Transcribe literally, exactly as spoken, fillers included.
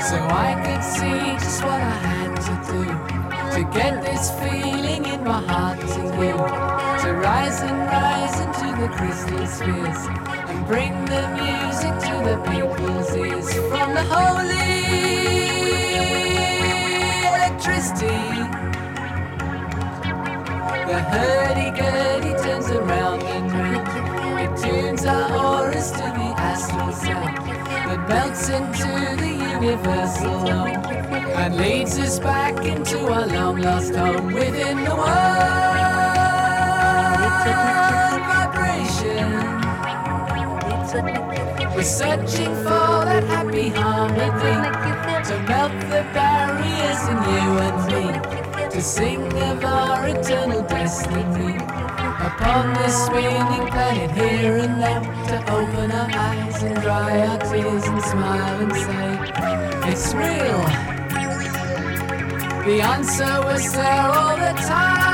so I could see just what I had to do to get this feeling in my heart to you, to rise and rise into the crystal spheres and bring the music to the people's ears from the holy electricity. The hurdy-gurdy turns around and round. It tunes our auras to the astral sound that melts into the universal home and leads us back into our long-lost home within the world vibration. We're searching for that happy harmony to melt the barriers in you and me, to sing of our eternal destiny upon this spinning planet here and now, to open our eyes and dry our tears and smile and say, it's real. The answer was there all the time.